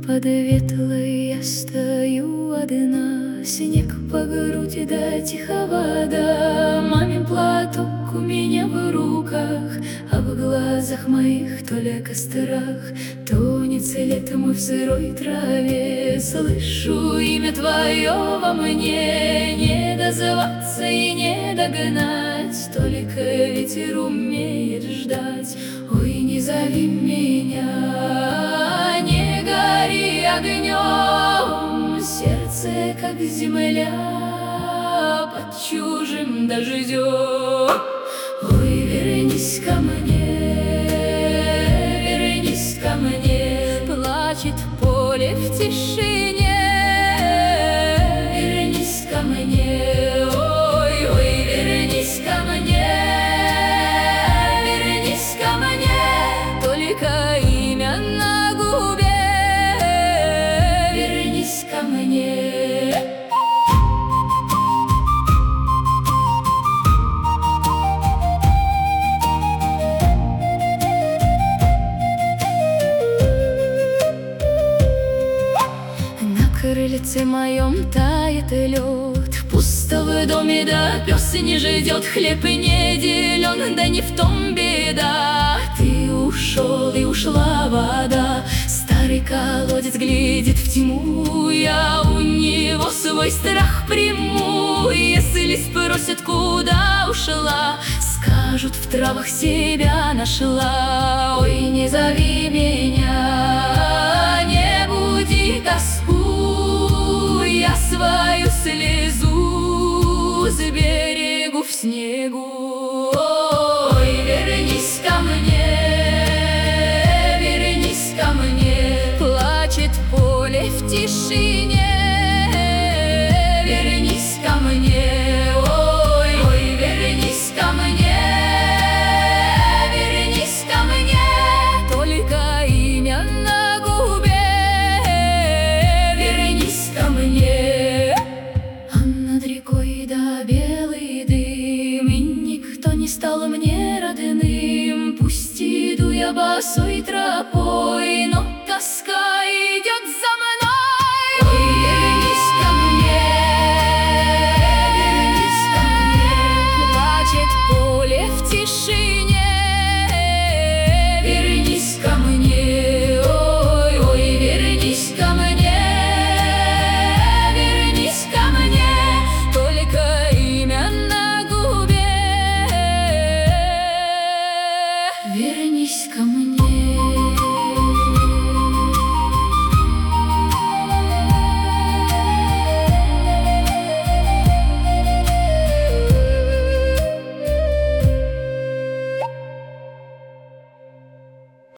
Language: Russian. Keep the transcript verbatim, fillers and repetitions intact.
Под ветлой я стою одна, снег по грудь да тихо вода. Мамин платок у меня в руках, а в глазах моих только страх. Тонет свет мой в сырой траве, слышу имя твое во мне. Не дозваться и не догнать, только ветер умеет ждать. Ой, не зови меня, не гори огнем, сердце как земля под чужим дождем. Ой, вернись ко мне, вернись ко мне, плачет поле в тишине. Вернись ко мне, ой, ой, вернись ко мне, вернись ко мне, только имя на губе. Вернись ко мне. На крыльце моем тает лед, пусто в доме, да пес не ждет. Хлеб не делен, да не в том беда. Ты ушел, и ушла вода. Старый колодец глядит в тьму, я у него свой страх приму. Если спросят, куда ушла, скажут, в травах себя нашла. Ой, не зови меня, не буди тоску, я свою слезу сберегу в снегу. Ой, вернись ко мне, вернись ко мне, плачет поле в тишине. Вернись ко мне, ой, ой, вернись ко мне, вернись ко мне, только имя на губе. Вернись ко мне. А над рекой да белый дым, и никто не стал мне родным. Пусть иду я босой тропой,